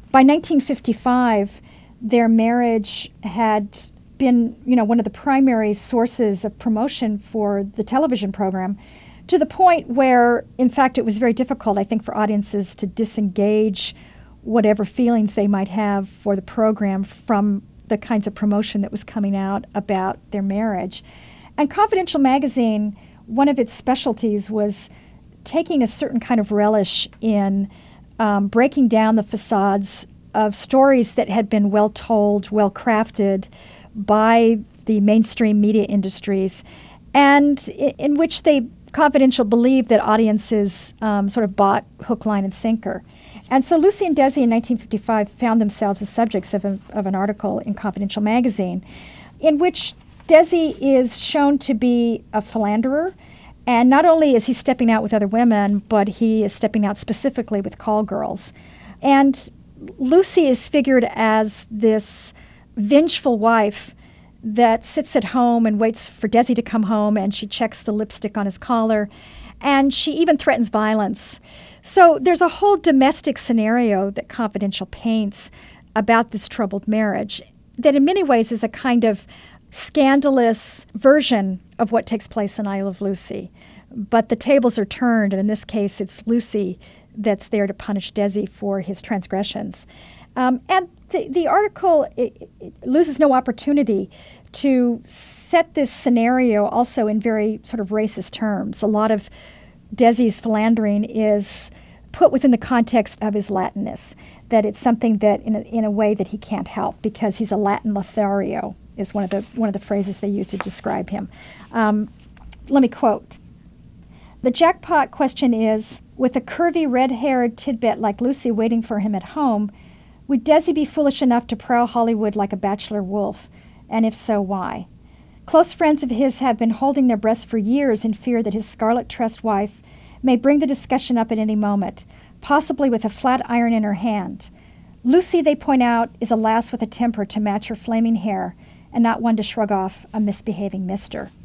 By 1955, their marriage had been, one of the primary sources of promotion for the television program, to the point where, in fact, it was very difficult, I think, for audiences to disengage whatever feelings they might have for the program from the kinds of promotion that was coming out about their marriage. And Confidential magazine, one of its specialties was taking a certain kind of relish in breaking down the facades of stories that had been well told, well crafted by the mainstream media industries, and in which Confidential believed that audiences sort of bought hook, line, and sinker. And so Lucy and Desi in 1955 found themselves the subjects of an article in Confidential magazine in which Desi is shown to be a philanderer. And not only is he stepping out with other women, but he is stepping out specifically with call girls. And Lucy is figured as this vengeful wife that sits at home and waits for Desi to come home, and she checks the lipstick on his collar, and she even threatens violence. So there's a whole domestic scenario that Confidential paints about this troubled marriage that in many ways is a kind of scandalous version of what takes place in I Love Lucy. But the tables are turned, and in this case it's Lucy that's there to punish Desi for his transgressions. And the article it loses no opportunity to set this scenario also in very sort of racist terms. A lot of Desi's philandering is put within the context of his Latinness, that it's something that in a way that he can't help because he's a Latin Lothario is one of the phrases they use to describe him. Let me quote. The jackpot question is, with a curvy red-haired tidbit like Lucy waiting for him at home, would Desi be foolish enough to prowl Hollywood like a bachelor wolf? And if so, why? Close friends of his have been holding their breaths for years in fear that his scarlet-tressed wife may bring the discussion up at any moment, possibly with a flat iron in her hand. Lucy, they point out, is a lass with a temper to match her flaming hair, and not one to shrug off a misbehaving mister.